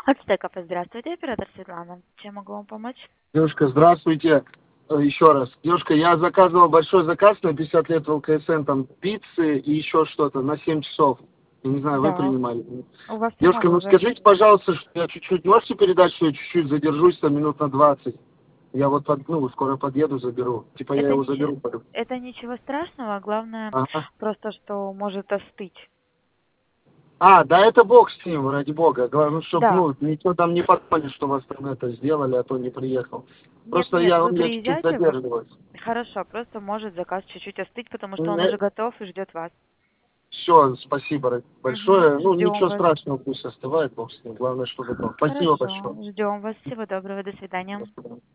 Ацтеков, здравствуйте, оператор Светлана. Чем могу вам помочь? Девушка, здравствуйте. Еще раз. Девушка, я заказывал большой заказ на 50 лет в ЛКСМ, там пиццы и еще что-то на 7 часов. Я не знаю, вы Да, принимали? у вас Девушка, самого ну скажите, пожалуйста, что я чуть-чуть, можете передать, что я чуть-чуть задержусь, там минут на 20? Я вот, скоро подъеду, заберу. Типа я это его ничего, заберу. это ничего страшного, главное Ага. просто, что может остыть. Да, это бог с ним, ради бога. Главное, чтобы, Да. никто там не подумали, что вас там это сделали, а то не приехал. Нет, Просто нет, у вы меня чуть-чуть приезжайте, вы... задерживаюсь. Хорошо, просто может заказ чуть-чуть остыть, потому что он уже готов и ждет вас. Все, спасибо Угу. большое. Ждем Ничего вас. страшного, пусть остывает, бог с ним. Главное, что готов. Спасибо Хорошо, большое. ждем вас. Всего доброго, до До свидания. свидания.